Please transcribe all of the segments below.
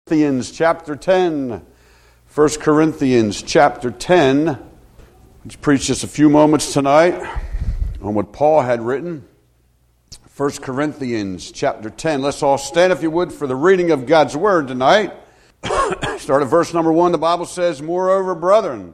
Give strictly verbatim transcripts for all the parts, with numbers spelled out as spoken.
Corinthians chapter ten. First Corinthians chapter ten. Let's preach just a few moments tonight on what Paul had written. First Corinthians chapter ten. Let's all stand, if you would, for the reading of God's Word tonight. Start at verse number one. The Bible says, "Moreover, brethren,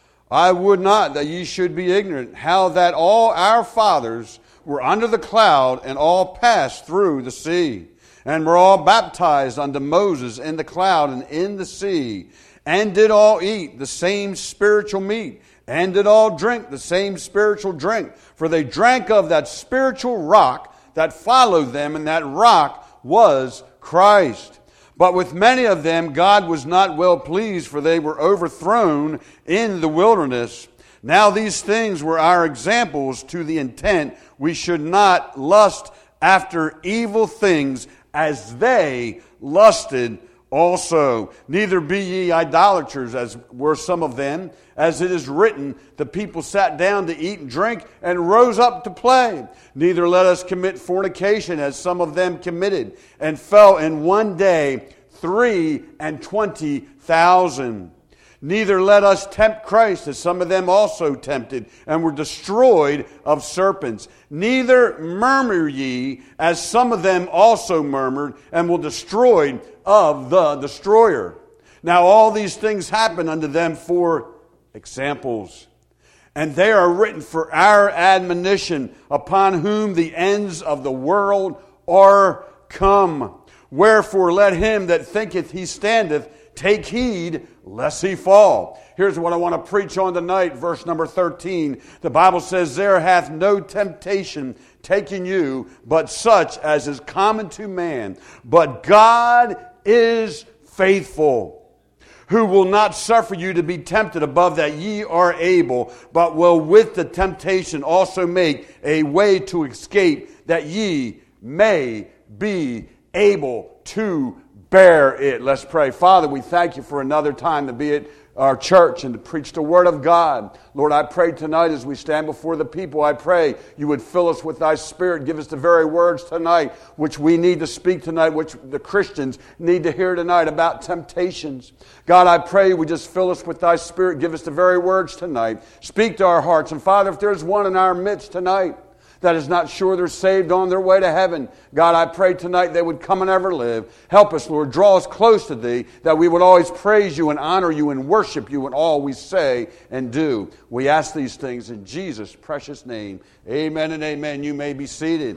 I would not that ye should be ignorant, how that all our fathers were under the cloud, and all passed through the sea, and were all baptized unto Moses in the cloud and in the sea, and did all eat the same spiritual meat, and did all drink the same spiritual drink. For they drank of that spiritual rock that followed them, and that rock was Christ. But with many of them God was not well pleased, for they were overthrown in the wilderness. Now these things were our examples, to the intent we should not lust after evil things, as they lusted also. Neither be ye idolaters, as were some of them. As it is written, the people sat down to eat and drink, and rose up to play. Neither let us commit fornication, as some of them committed, and fell in one day three and twenty thousand. Neither let us tempt Christ, as some of them also tempted, and were destroyed of serpents. Neither murmur ye, as some of them also murmured, and were destroyed of the destroyer. Now all these things happen unto them for examples, and they are written for our admonition, upon whom the ends of the world are come. Wherefore let him that thinketh he standeth take heed lest he fall." Here's what I want to preach on tonight, verse number thirteen. The Bible says, "There hath no temptation taken you, but such as is common to man. But God is faithful, who will not suffer you to be tempted above that ye are able, but will with the temptation also make a way to escape, that ye may be able to bear it." Let's pray. Father, we thank you for another time to be at our church and to preach the Word of God. Lord, I pray tonight as we stand before the people, I pray you would fill us with thy Spirit. Give us the very words tonight which we need to speak tonight, which the Christians need to hear tonight about temptations. God, I pray you would just fill us with thy Spirit. Give us the very words tonight. Speak to our hearts. And Father, if there's one in our midst tonight that is not sure they're saved on their way to heaven, God, I pray tonight they would come and ever live. Help us, Lord. Draw us close to thee, that we would always praise you and honor you and worship you in all we say and do. We ask these things in Jesus' precious name. Amen and amen. You may be seated.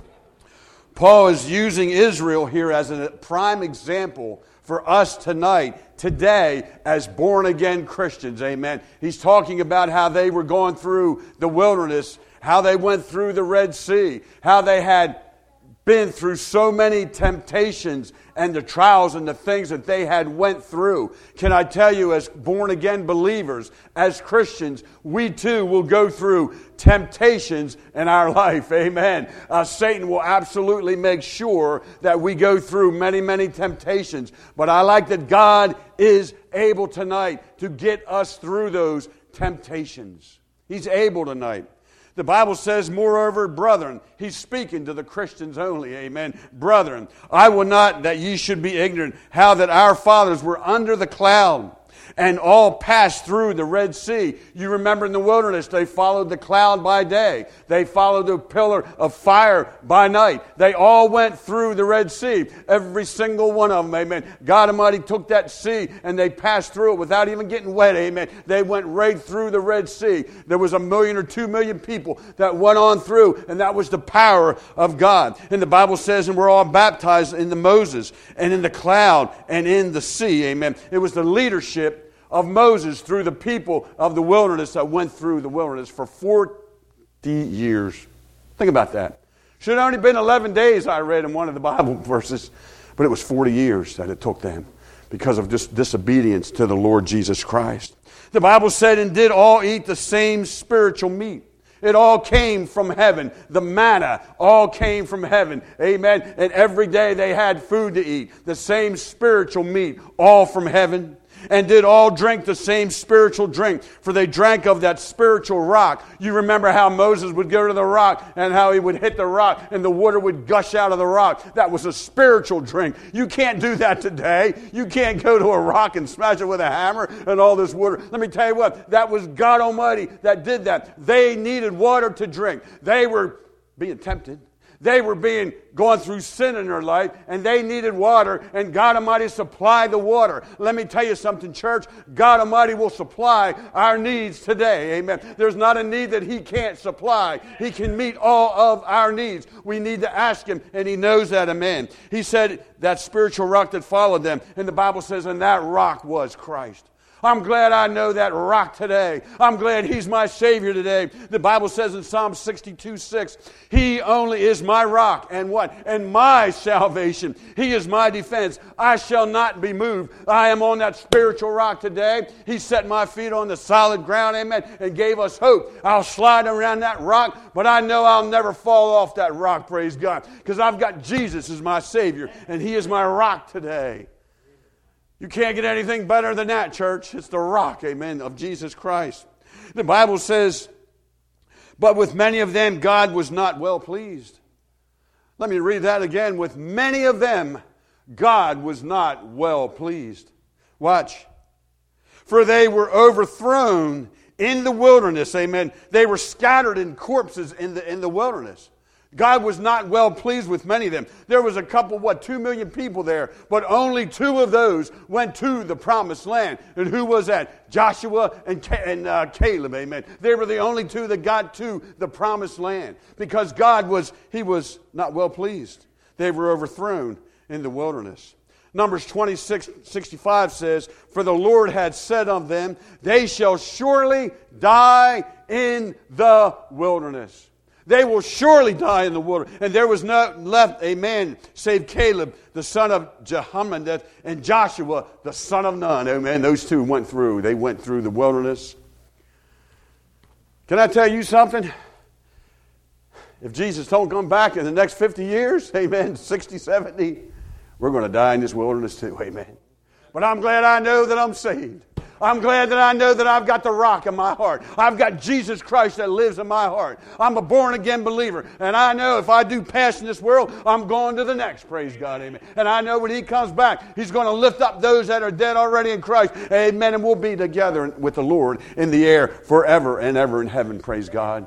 Paul is using Israel here as a prime example for us tonight, today, as born-again Christians. Amen. He's talking about how they were going through the wilderness, how they went through the Red Sea, how they had been through so many temptations and the trials and the things that they had went through. Can I tell you, as born-again believers, as Christians, we too will go through temptations in our life. Amen. Uh, Satan will absolutely make sure that we go through many, many temptations. But I like that God is able tonight to get us through those temptations. He's able tonight. The Bible says, "Moreover, brethren," he's speaking to the Christians only, amen. "Brethren, I will not that ye should be ignorant, how that our fathers were under the cloud, and all passed through the Red Sea." You remember in the wilderness, they followed the cloud by day. They followed the pillar of fire by night. They all went through the Red Sea. Every single one of them, amen. God Almighty took that sea and they passed through it without even getting wet, amen. They went right through the Red Sea. There was a million or two million people that went on through, and that was the power of God. And the Bible says, "And we're all baptized into Moses, and in the cloud, and in the sea," amen. It was the leadership of Moses through the people of the wilderness that went through the wilderness for forty years. Think about that. Should have only been eleven days, I read in one of the Bible verses, but it was forty years that it took them because of just disobedience to the Lord Jesus Christ. The Bible said, "And did all eat the same spiritual meat." It all came from heaven. The manna all came from heaven. Amen. And every day they had food to eat. The same spiritual meat, all from heaven. and did all drink the same spiritual drink, for they drank of that spiritual rock. You remember how Moses would go to the rock and how he would hit the rock and the water would gush out of the rock. That was a spiritual drink. You can't do that today. You can't go to a rock and smash it with a hammer and all this water. Let me tell you what, that was God Almighty that did that. They needed water to drink. They were being tempted. They were being going through sin in their life, and they needed water, and God Almighty supplied the water. Let me tell you something, church. God Almighty will supply our needs today. Amen. There's not a need that He can't supply. He can meet all of our needs. We need to ask Him, and He knows that. Amen. He said that spiritual rock that followed them, and the Bible says, and that rock was Christ. I'm glad I know that rock today. I'm glad He's my Savior today. The Bible says in Psalm sixty-two six, He only is my rock and what? And my salvation. He is my defense. I shall not be moved. I am on that spiritual rock today. He set my feet on the solid ground, amen, and gave us hope. I'll slide around that rock, but I know I'll never fall off that rock, praise God, because I've got Jesus as my Savior, and He is my rock today. You can't get anything better than that, church. It's the rock, amen, of Jesus Christ. The Bible says, but with many of them God was not well pleased. Let me read that again. With many of them God was not well pleased. Watch. For they were overthrown in the wilderness, amen. They were scattered in corpses in the, in the wilderness. God was not well pleased with many of them. There was a couple, what, two million people there, but only two of those went to the promised land. And who was that? Joshua and, and uh, Caleb, amen. They were the only two that got to the promised land because God was, He was not well pleased. They were overthrown in the wilderness. Numbers twenty-six sixty-five says, for the Lord had said of them, they shall surely die in the wilderness. They will surely die in the wilderness. And there was not left a man save Caleb, the son of Jehonadab, and Joshua, the son of Nun. Oh man, those two went through. They went through the wilderness. Can I tell you something? If Jesus don't come back in the next fifty years, amen, sixty, seventy, we're going to die in this wilderness too, amen. But I'm glad I know that I'm saved. I'm glad that I know that I've got the rock in my heart. I've got Jesus Christ that lives in my heart. I'm a born-again believer. And I know if I do pass in this world, I'm going to the next. Praise God, amen. And I know when He comes back, He's going to lift up those that are dead already in Christ. Amen. And we'll be together with the Lord in the air forever and ever in heaven. Praise God.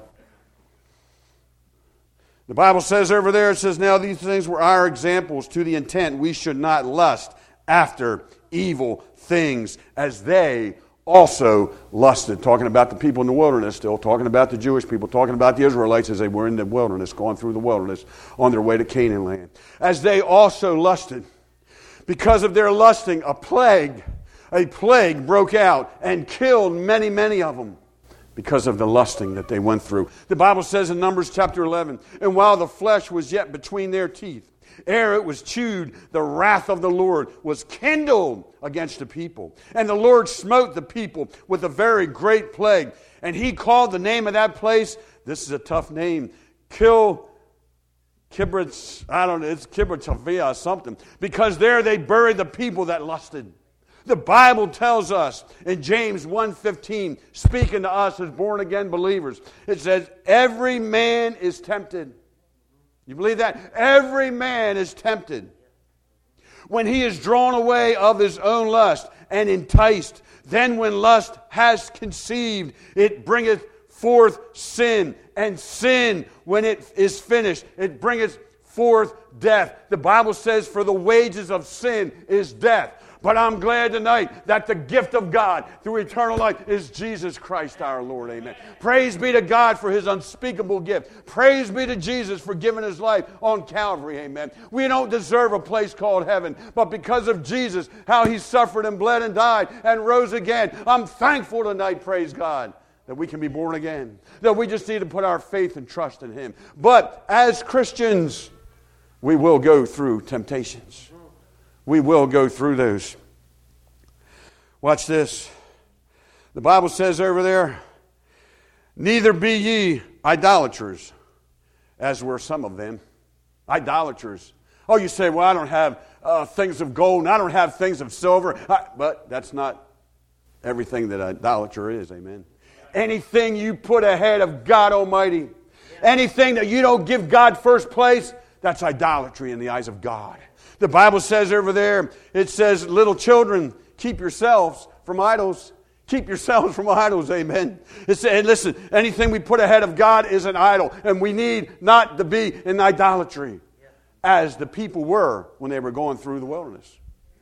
The Bible says over there, it says, now these things were our examples to the intent we should not lust after evil things as they also lusted. Talking about the people in the wilderness still, talking about the Jewish people, talking about the Israelites as they were in the wilderness, going through the wilderness on their way to Canaan land. As they also lusted. Because of their lusting, a plague, a plague broke out and killed many, many of them. Because of the lusting that they went through. The Bible says in Numbers chapter eleven, and while the flesh was yet between their teeth, ere it was chewed, the wrath of the Lord was kindled against the people. And the Lord smote the people with a very great plague. And He called the name of that place, this is a tough name, Kil, Kibritz, I don't know, it's Kibritavia or something. Because there they buried the people that lusted. The Bible tells us in James one fifteen, speaking to us as born-again believers, it says, every man is tempted. You believe that? Every man is tempted when he is drawn away of his own lust and enticed. Then when lust has conceived, it bringeth forth sin. And sin, when it is finished, it bringeth forth death. The Bible says, for the wages of sin is death. But I'm glad tonight that the gift of God through eternal life is Jesus Christ our Lord. Amen. Praise be to God for His unspeakable gift. Praise be to Jesus for giving His life on Calvary. Amen. We don't deserve a place called heaven, but because of Jesus, how He suffered and bled and died and rose again, I'm thankful tonight, praise God, that we can be born again. That we just need to put our faith and trust in Him. But as Christians, we will go through temptations. We will go through those. Watch this. The Bible says over there, neither be ye idolaters, as were some of them. Idolaters. Oh, you say, well, I don't have uh, things of gold, and I don't have things of silver. I, but that's not everything that idolatry is, amen. Anything you put ahead of God Almighty, anything that you don't give God first place, that's idolatry in the eyes of God. The Bible says over there, it says, little children, keep yourselves from idols. Keep yourselves from idols, amen. It said, and listen, anything we put ahead of God is an idol, and we need not to be in idolatry, as the people were when they were going through the wilderness.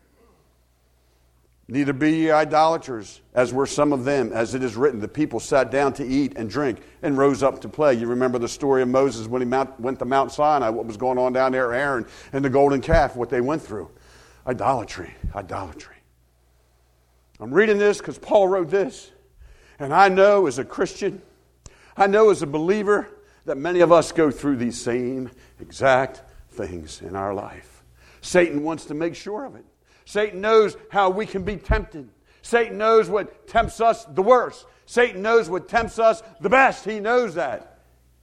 Neither be ye idolaters, as were some of them, as it is written, the people sat down to eat and drink and rose up to play. You remember the story of Moses when he mount, went to Mount Sinai, what was going on down there, Aaron and the golden calf, what they went through. Idolatry, idolatry. I'm reading this because Paul wrote this. And I know as a Christian, I know as a believer, that many of us go through these same exact things in our life. Satan wants to make sure of it. Satan knows how we can be tempted. Satan knows what tempts us the worst. Satan knows what tempts us the best. He knows that.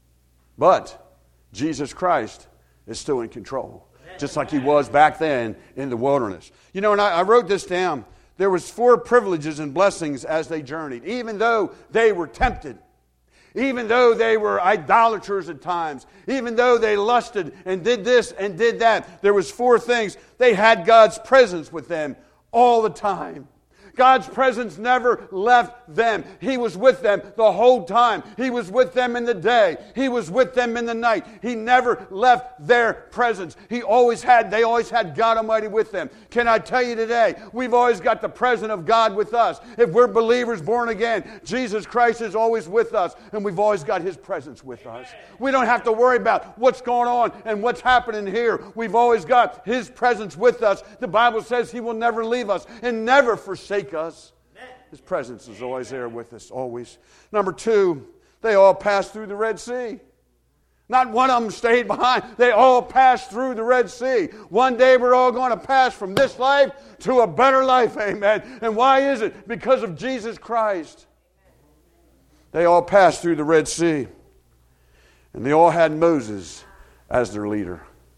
But Jesus Christ is still in control, just like he was back then in the wilderness. You know, and I, I wrote this down. There was four privileges and blessings as they journeyed, even though they were tempted. Even though they were idolaters at times, even though they lusted and did this and did that, there was four things. They had God's presence with them all the time. God's presence never left them. He was with them the whole time. He was with them in the day. He was with them in the night. He never left their presence. He always had, they always had God Almighty with them. Can I tell you today, we've always got the presence of God with us. If we're believers born again, Jesus Christ is always with us, and we've always got His presence with us. We don't have to worry about what's going on and what's happening here. We've always got His presence with us. The Bible says He will never leave us and never forsake us. His presence is always there with us, always. Number two, they all passed through the Red Sea. Not one of them stayed behind. They all passed through the Red Sea. One day we're all going to pass from this life to a better life, amen. And why is it? Because of Jesus Christ. They all passed through the Red Sea. And they all had Moses as their leader.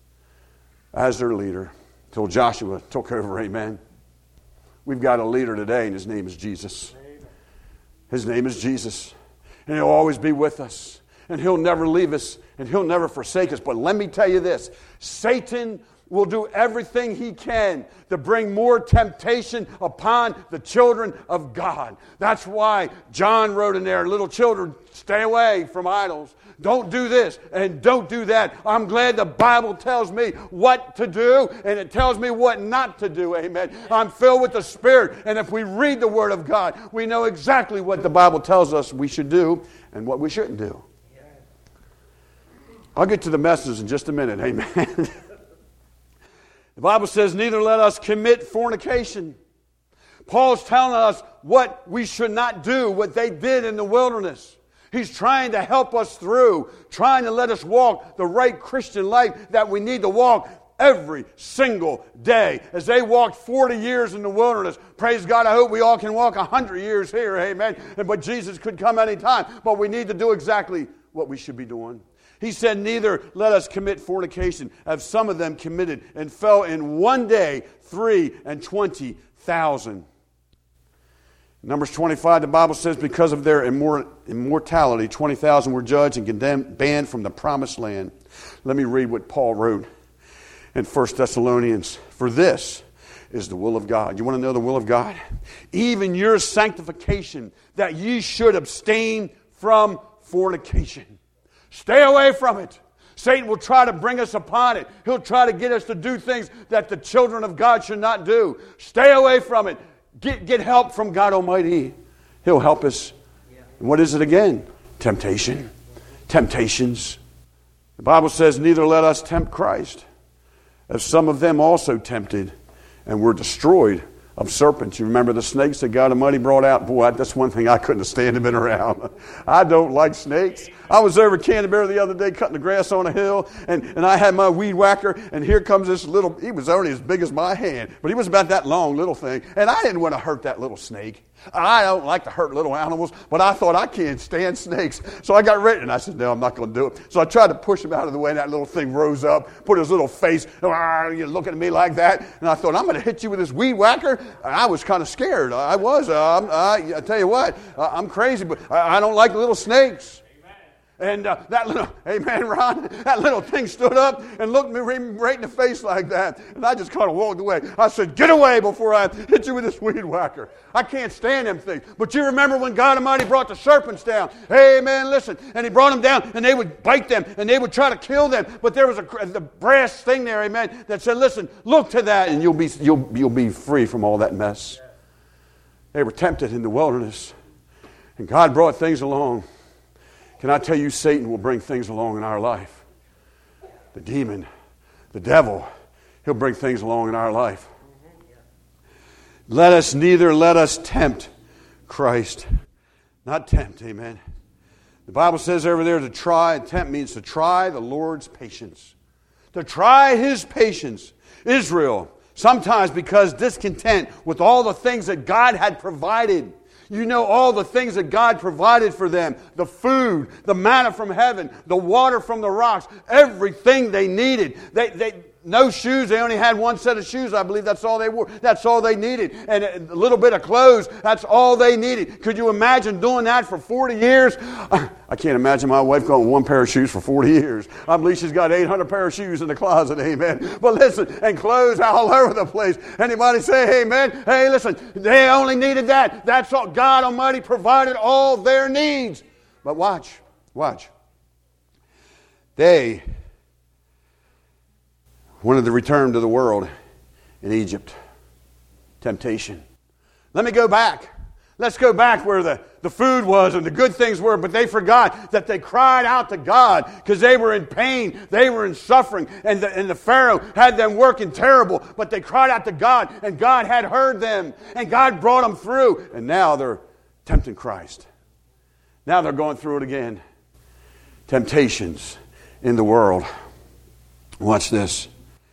As their leader. Till Joshua took over, amen. We've got a leader today, and his name is Jesus. His name is Jesus. And he'll always be with us. And he'll never leave us. And he'll never forsake us. But let me tell you this. Satan will do everything he can to bring more temptation upon the children of God. That's why John wrote in there, little children, stay away from idols. Don't do this and don't do that. I'm glad the Bible tells me what to do and it tells me what not to do. Amen. I'm filled with the Spirit, and if we read the Word of God, we know exactly what the Bible tells us we should do and what we shouldn't do. I'll get to the message in just a minute. Amen. The Bible says, neither let us commit fornication. Paul's telling us what we should not do, what they did in the wilderness. He's trying to help us through, trying to let us walk the right Christian life that we need to walk every single day. As they walked forty years in the wilderness, praise God, I hope we all can walk one hundred years here, amen. But Jesus could come anytime. But we need to do exactly what we should be doing. He said, neither let us commit fornication, as some of them committed, and fell in one day three and twenty thousand. Numbers twenty-five, the Bible says, because of their immor- immortality, twenty thousand were judged and condemned, banned from the promised land. Let me read what Paul wrote in First Thessalonians. For this is the will of God. You want to know the will of God? Even your sanctification, that ye should abstain from fornication. Stay away from it. Satan will try to bring us upon it. He'll try to get us to do things that the children of God should not do. Stay away from it. Get, get help from God Almighty. He'll help us. And what is it again? Temptation. Temptations. The Bible says, neither let us tempt Christ, as some of them also tempted and were destroyed of serpents. You remember the snakes that God Almighty brought out? Boy, that's one thing I couldn't stand being around. I don't like snakes. I was over at Canterbury the other day cutting the grass on a hill, and, and I had my weed whacker, and here comes this little, he was only as big as my hand, but he was about that long little thing, and I didn't want to hurt that little snake. I don't like to hurt little animals, but I thought I can't stand snakes. So I got ready, and I said, no, I'm not going to do it. So I tried to push him out of the way, and that little thing rose up, put his little face, you're looking at me like that. And I thought, I'm going to hit you with this weed whacker. And I was kind of scared. I was. Um, I, I tell you what, I'm crazy, but I, I don't like little snakes. And uh, that little, amen, Ron, that little thing stood up and looked me right in the face like that. And I just kind of walked away. I said, get away before I hit you with this weed whacker. I can't stand them things. But you remember when God Almighty brought the serpents down. Amen, listen. And he brought them down and they would bite them and they would try to kill them. But there was a the brass thing there, amen, that said, listen, look to that and you'll be, you'll, you'll be free from all that mess. They were tempted in the wilderness. And God brought things along. Can I tell you, Satan will bring things along in our life. The demon, the devil, he'll bring things along in our life. Let us neither let us tempt Christ. Not tempt, amen. The Bible says over there to try, and tempt means to try the Lord's patience. To try his patience. Israel, sometimes because discontent with all the things that God had provided. You know all the things that God provided for them. The food, the manna from heaven, the water from the rocks, everything they needed. They, they, no shoes. They only had one set of shoes. I believe that's all they wore. That's all they needed. And a little bit of clothes, that's all they needed. Could you imagine doing that for forty years? I can't imagine my wife going one pair of shoes for forty years. I believe she's got eight hundred pair of shoes in the closet, amen. But listen, and clothes all over the place. Anybody say amen? Hey, listen, they only needed that. That's all. God Almighty provided all their needs. But watch, watch. They wanted to return to the world in Egypt. Temptation. Let me go back. Let's go back where the, the food was and the good things were, but they forgot that they cried out to God because they were in pain, they were in suffering, and the, and the Pharaoh had them working terrible, but they cried out to God, and God had heard them, and God brought them through, and now they're tempting Christ. Now they're going through it again. Temptations in the world. Watch this.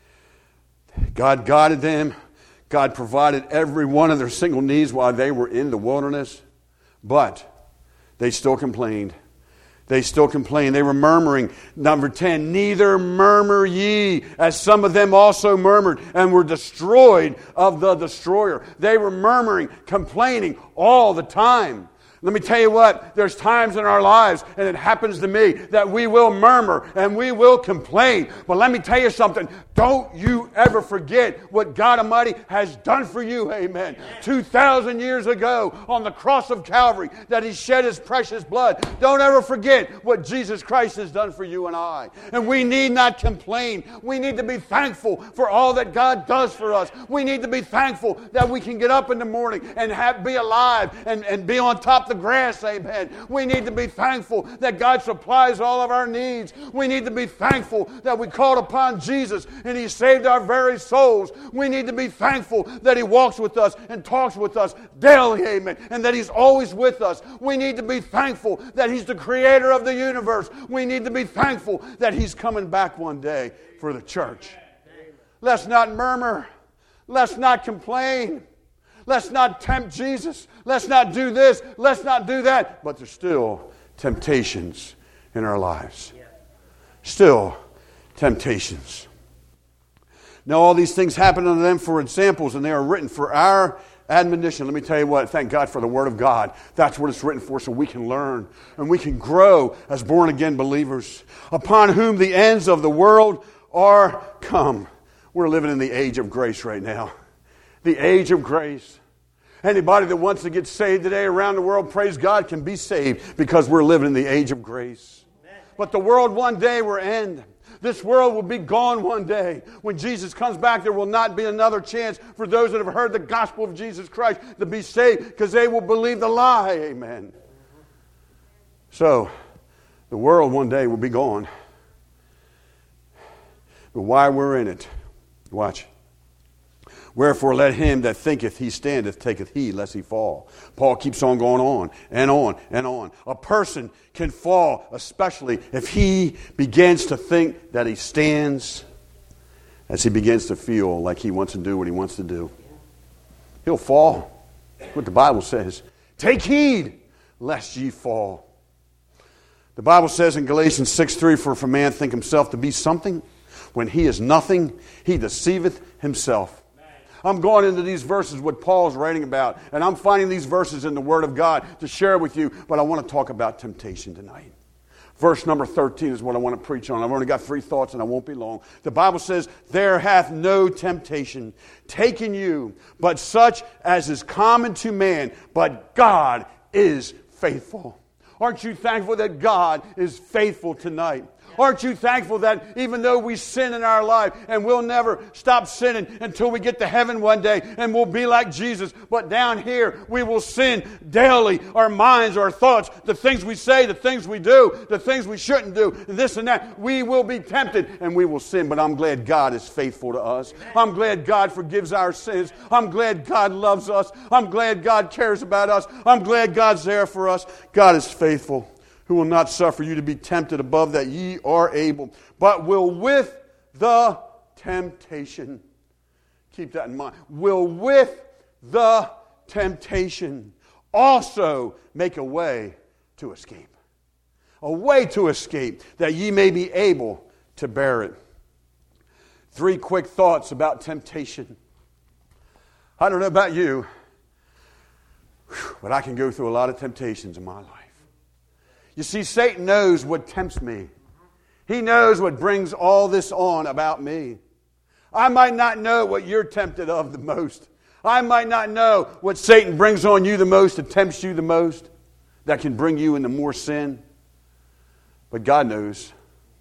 God guided them. God provided every one of their single needs while they were in the wilderness. But they still complained. They still complained. They were murmuring. Number ten, neither murmur ye, as some of them also murmured and were destroyed of the destroyer. They were murmuring, complaining all the time. Let me tell you what, there's times in our lives, and it happens to me, that we will murmur and we will complain. But let me tell you something, don't you ever forget what God Almighty has done for you, amen. two thousand years ago on the cross of Calvary, that He shed His precious blood. Don't ever forget what Jesus Christ has done for you and I. And we need not complain. We need to be thankful for all that God does for us. We need to be thankful that we can get up in the morning and have, be alive and, and be on top of the grass, amen. We need to be thankful that God supplies all of our needs. We need to be thankful that we called upon Jesus and He saved our very souls. We need to be thankful that He walks with us and talks with us daily, amen, and that He's always with us. We need to be thankful that He's the creator of the universe. We need to be thankful that He's coming back one day for the church. Let's not murmur. Let's not complain. Let's not tempt Jesus. Let's not do this. Let's not do that. But there's still temptations in our lives. Still temptations. Now, all these things happen unto them for examples, and they are written for our admonition. Let me tell you what, thank God for the Word of God. That's what it's written for, so we can learn and we can grow as born-again believers, upon whom the ends of the world are come. We're living in the age of grace right now. The age of grace. Anybody that wants to get saved today around the world, praise God, can be saved because we're living in the age of grace. Amen. But the world one day will end. This world will be gone one day. When Jesus comes back, there will not be another chance for those that have heard the gospel of Jesus Christ to be saved because they will believe the lie. Amen. So, the world one day will be gone. But while we're in it, watch. Wherefore let him that thinketh he standeth taketh heed lest he fall. Paul keeps on going on and on and on. A person can fall, especially if he begins to think that he stands, as he begins to feel like he wants to do what he wants to do. He'll fall. What the Bible says. Take heed lest ye fall. The Bible says in Galatians six three, for if a man think himself to be something, when he is nothing, he deceiveth himself. I'm going into these verses, what Paul's writing about, and I'm finding these verses in the Word of God to share with you, but I want to talk about temptation tonight. Verse number thirteen is what I want to preach on. I've only got three thoughts and I won't be long. The Bible says, there hath no temptation taken you, but such as is common to man, but God is faithful. Aren't you thankful that God is faithful tonight? Aren't you thankful that even though we sin in our life and we'll never stop sinning until we get to heaven one day and we'll be like Jesus, but down here we will sin daily. Our minds, our thoughts, the things we say, the things we do, the things we shouldn't do, this and that. We will be tempted and we will sin, but I'm glad God is faithful to us. I'm glad God forgives our sins. I'm glad God loves us. I'm glad God cares about us. I'm glad God's there for us. God is faithful, who will not suffer you to be tempted above that ye are able, but will with the temptation, keep that in mind, will with the temptation also make a way to escape. A way to escape, that ye may be able to bear it. Three quick thoughts about temptation. I don't know about you, but I can go through a lot of temptations in my life. You see, Satan knows what tempts me. He knows what brings all this on about me. I might not know what you're tempted of the most. I might not know what Satan brings on you the most, that tempts you the most, that can bring you into more sin. But God knows.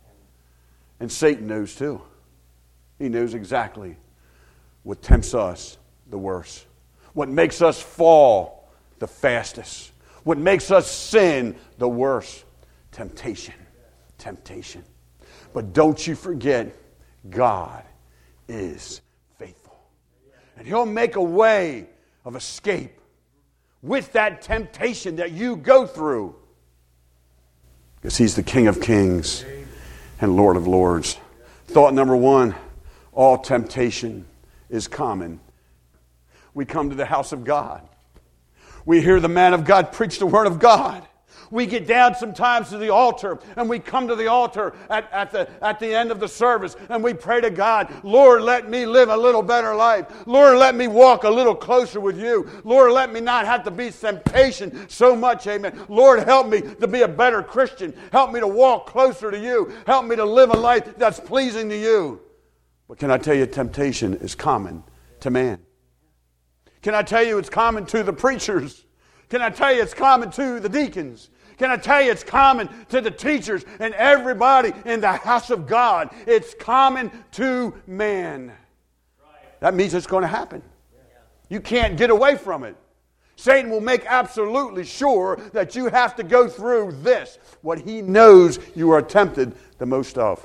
And Satan knows too. He knows exactly what tempts us the worst. What makes us fall the fastest. What makes us sin the worst. Temptation. Temptation. But don't you forget, God is faithful. And He'll make a way of escape with that temptation that you go through. Because He's the King of Kings and Lord of Lords. Thought number one, all temptation is common. We come to the house of God. We hear the man of God preach the word of God. We get down sometimes to the altar, and we come to the altar at, at, the, at the end of the service, and we pray to God, Lord, let me live a little better life. Lord, let me walk a little closer with you. Lord, let me not have to be temptation so much, amen. Lord, help me to be a better Christian. Help me to walk closer to you. Help me to live a life that's pleasing to you. But can I tell you, temptation is common to man. Can I tell you it's common to the preachers? Can I tell you it's common to the deacons? Can I tell you it's common to the teachers and everybody in the house of God? It's common to man. That means it's going to happen. You can't get away from it. Satan will make absolutely sure that you have to go through this, what he knows you are tempted the most of.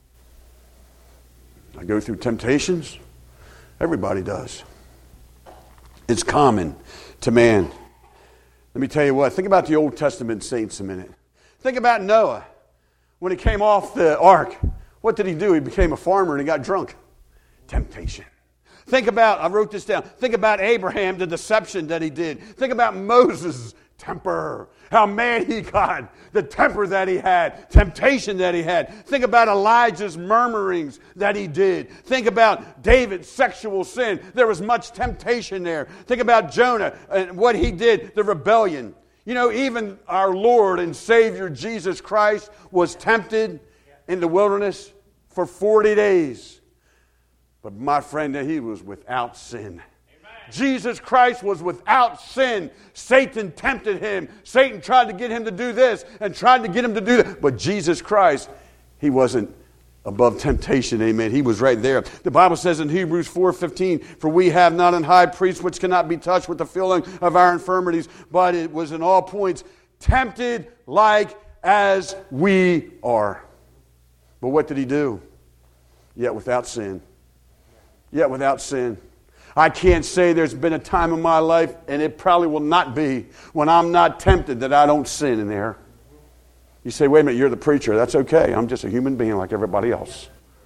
I go through temptations. Everybody does. It's common to man. Let me tell you what. Think about the Old Testament saints a minute. Think about Noah. When he came off the ark, what did he do? He became a farmer and he got drunk. Temptation. Think about, I wrote this down. Think about Abraham, the deception that he did. Think about Moses' temper. How mad he got. The temper that he had. Temptation that he had. Think about Elijah's murmurings that he did. Think about David's sexual sin. There was much temptation there. Think about Jonah and what he did, the rebellion. You know, even our Lord and Savior Jesus Christ was tempted in the wilderness for forty days. But my friend, he was without sin. Jesus Christ was without sin. Satan tempted him. Satan tried to get him to do this and tried to get him to do that. But Jesus Christ, he wasn't above temptation, amen. He was right there. The Bible says in Hebrews four fifteen, for we have not an high priest which cannot be touched with the feeling of our infirmities, but it was in all points tempted like as we are. But what did he do? Yet without sin. Yet without sin. I can't say there's been a time in my life, and it probably will not be, when I'm not tempted that I don't sin in there. You say, wait a minute, you're the preacher. That's okay. I'm just a human being like everybody else.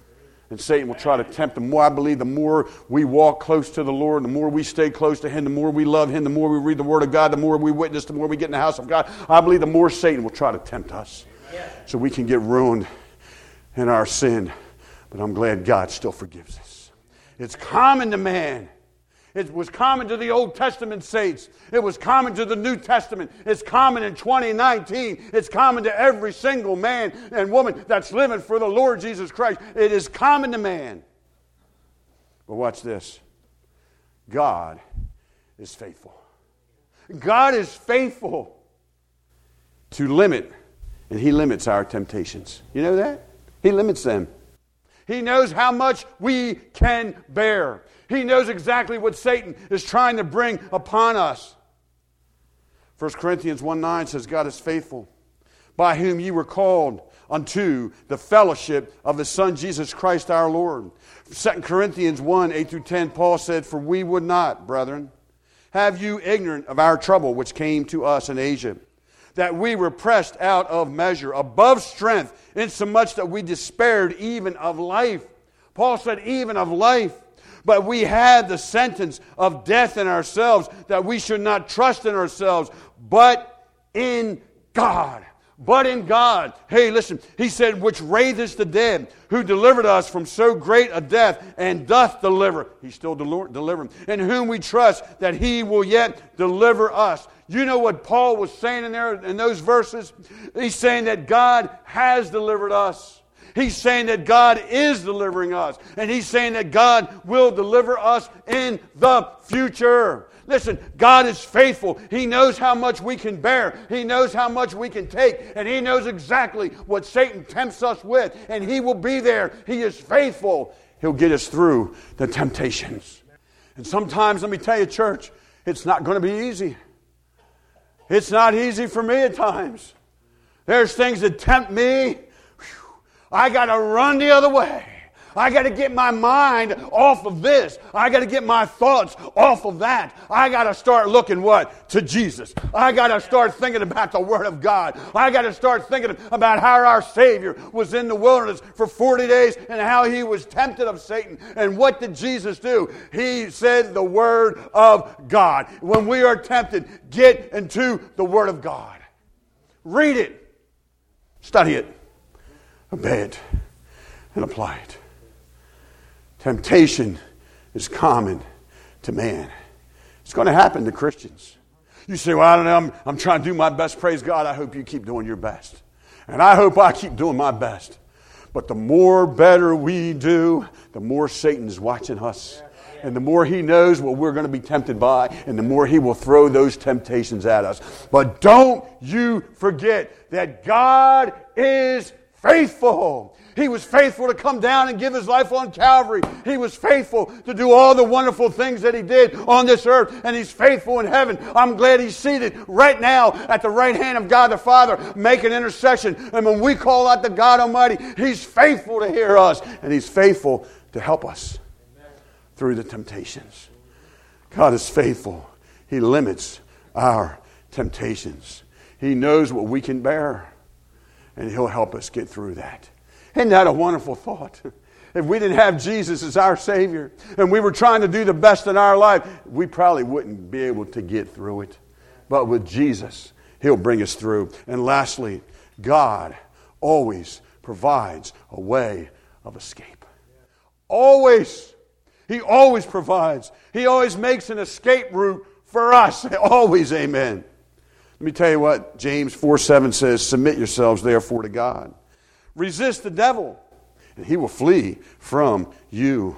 And Satan will try to tempt them more. I believe the more we walk close to the Lord, the more we stay close to Him, the more we love Him, the more we read the Word of God, the more we witness, the more we get in the house of God. I believe the more Satan will try to tempt us so we can get ruined in our sin. But I'm glad God still forgives us. It's common to man. It was common to the Old Testament saints. It was common to the New Testament. It's common in twenty nineteen. It's common to every single man and woman that's living for the Lord Jesus Christ. It is common to man. But watch this. God is faithful. God is faithful to limit, and He limits our temptations. You know that? He limits them. He knows how much we can bear. He knows exactly what Satan is trying to bring upon us. First Corinthians one nine says, God is faithful, by whom ye were called unto the fellowship of His Son Jesus Christ our Lord. Second Corinthians one eight through ten, Paul said, for we would not, brethren, have you ignorant of our trouble which came to us in Asia, that we were pressed out of measure, above strength, insomuch that we despaired even of life. Paul said, even of life. But we had the sentence of death in ourselves, that we should not trust in ourselves, but in God. But in God. Hey, listen, he said, which raiseth the dead, who delivered us from so great a death, and doth deliver. He's still del- delivering. In whom we trust that He will yet deliver us. You know what Paul was saying in there in those verses? He's saying that God has delivered us. He's saying that God is delivering us. And He's saying that God will deliver us in the future. Listen, God is faithful. He knows how much we can bear. He knows how much we can take. And He knows exactly what Satan tempts us with. And He will be there. He is faithful. He'll get us through the temptations. And sometimes, let me tell you, church, it's not going to be easy. It's not easy for me at times. There's things that tempt me. I got to run the other way. I got to get my mind off of this. I got to get my thoughts off of that. I got to start looking what? To Jesus. I got to start thinking about the Word of God. I got to start thinking about how our Savior was in the wilderness for forty days and how He was tempted of Satan. And what did Jesus do? He said the Word of God. When we are tempted, get into the Word of God. Read it. Study it. Obey it. And apply it. Temptation is common to man. It's going to happen to Christians. You say, well, I don't know, I'm, I'm trying to do my best. Praise God, I hope you keep doing your best. And I hope I keep doing my best. But the more better we do, the more Satan is watching us. And the more he knows what we're going to be tempted by, and the more he will throw those temptations at us. But don't you forget that God is faithful. He was faithful to come down and give His life on Calvary. He was faithful to do all the wonderful things that He did on this earth. And He's faithful in heaven. I'm glad He's seated right now at the right hand of God the Father, making intercession. And when we call out to God Almighty, He's faithful to hear us. And He's faithful to help us through the temptations. God is faithful. He limits our temptations. He knows what we can bear. And He'll help us get through that. Isn't that a wonderful thought? If we didn't have Jesus as our Savior and we were trying to do the best in our life, we probably wouldn't be able to get through it. But with Jesus, He'll bring us through. And lastly, God always provides a way of escape. Always. He always provides. He always makes an escape route for us. Always, amen. Let me tell you what James four seven says, submit yourselves therefore to God. Resist the devil, and he will flee from you.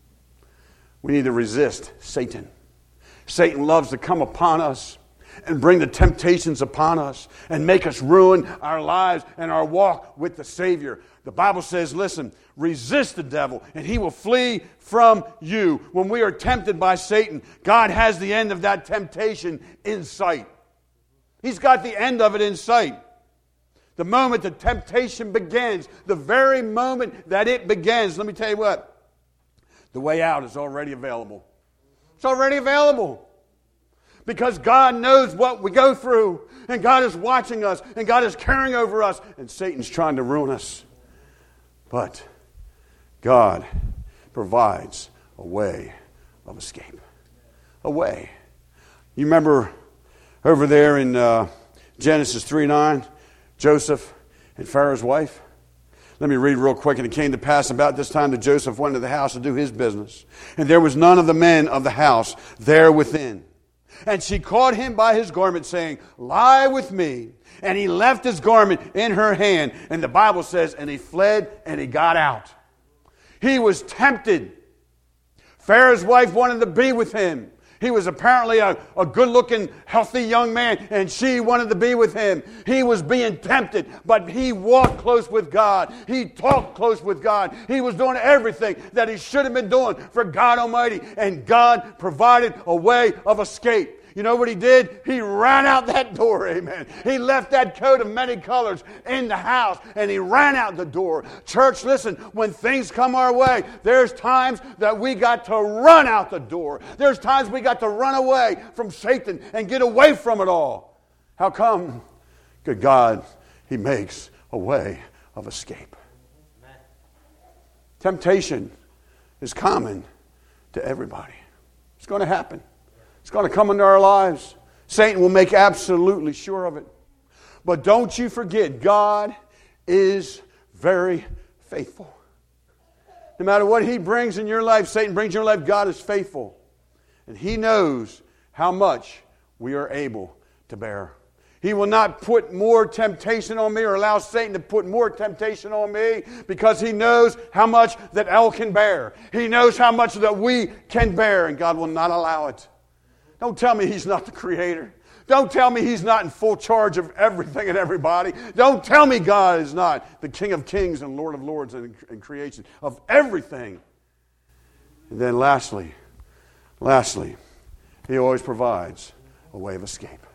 We need to resist Satan. Satan loves to come upon us and bring the temptations upon us and make us ruin our lives and our walk with the Savior. The Bible says, listen, resist the devil, and he will flee from you. When we are tempted by Satan, God has the end of that temptation in sight. He's got the end of it in sight. The moment the temptation begins, the very moment that it begins, let me tell you what, the way out is already available. It's already available. Because God knows what we go through, and God is watching us, and God is caring over us, and Satan's trying to ruin us. But God provides a way of escape. A way. You remember over there in uh, Genesis three nine, Joseph and Pharaoh's wife? Let me read real quick. And it came to pass about this time that Joseph went to the house to do his business. And there was none of the men of the house there within. And she caught him by his garment, saying, lie with me. And he left his garment in her hand. And the Bible says, and he fled and he got out. He was tempted. Pharaoh's wife wanted to be with him. He was apparently a, a good-looking, healthy young man, and she wanted to be with him. He was being tempted, but he walked close with God. He talked close with God. He was doing everything that he should have been doing for God Almighty, and God provided a way of escape. You know what he did? He ran out that door, amen. He left that coat of many colors in the house, and he ran out the door. Church, listen, when things come our way, there's times that we got to run out the door. There's times we got to run away from Satan and get away from it all. How come? Good God, he makes a way of escape. Amen. Temptation is common to everybody. It's going to happen. It's going to come into our lives. Satan will make absolutely sure of it. But don't you forget, God is very faithful. No matter what he brings in your life, Satan brings in your life, God is faithful. And he knows how much we are able to bear. He will not put more temptation on me or allow Satan to put more temptation on me because he knows how much that I can bear. He knows how much that we can bear, and God will not allow it. Don't tell me he's not the creator. Don't tell me he's not in full charge of everything and everybody. Don't tell me God is not the King of kings and Lord of lords and, and creation of everything. And then lastly, lastly, he always provides a way of escape.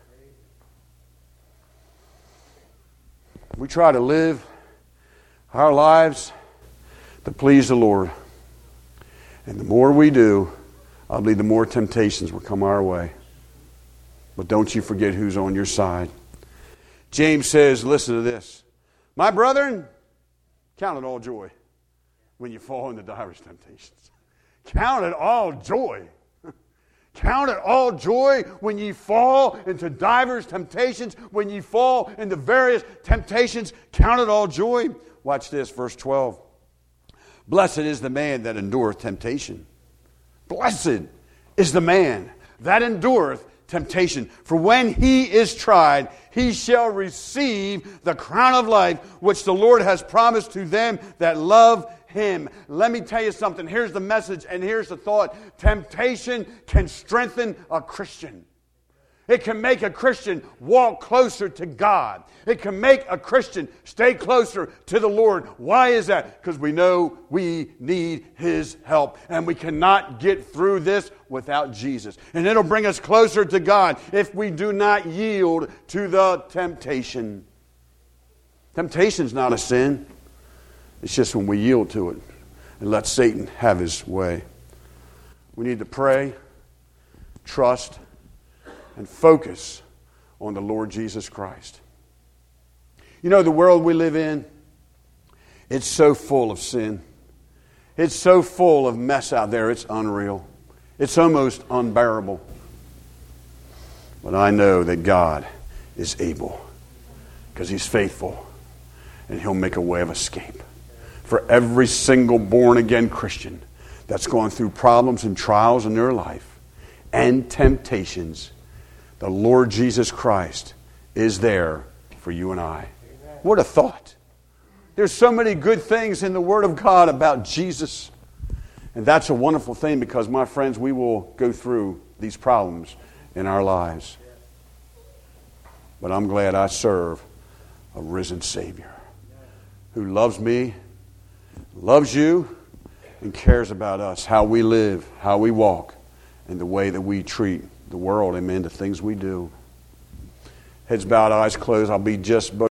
We try to live our lives to please the Lord. And the more we do, I believe the more temptations will come our way. But don't you forget who's on your side. James says, listen to this. My brethren, count it all joy when you fall into diverse temptations. Count it all joy. Count it all joy when ye fall into divers temptations, when ye fall into various temptations. Count it all joy. Watch this, verse twelve. Blessed is the man that endureth temptation. Blessed is the man that endureth temptation. For when he is tried, he shall receive the crown of life, which the Lord has promised to them that love him. Let me tell you something. Here's the message and here's the thought. Temptation can strengthen a Christian. It can make a Christian walk closer to God. It can make a Christian stay closer to the Lord. Why is that? Because we know we need his help. And we cannot get through this without Jesus. And it'll bring us closer to God if we do not yield to the temptation. Temptation's not a sin. It's just when we yield to it and let Satan have his way. We need to pray, trust, and focus on the Lord Jesus Christ. You know, the world we live in, it's so full of sin. It's so full of mess out there, it's unreal. It's almost unbearable. But I know that God is able because he's faithful and he'll make a way of escape. For every single born-again Christian that's gone through problems and trials in their life and temptations, the Lord Jesus Christ is there for you and I. Amen. What a thought. There's so many good things in the Word of God about Jesus. And that's a wonderful thing because, my friends, we will go through these problems in our lives. But I'm glad I serve a risen Savior who loves me, loves you, and cares about us, how we live, how we walk, and the way that we treat the world, amen, the things we do. Heads bowed, eyes closed. I'll be just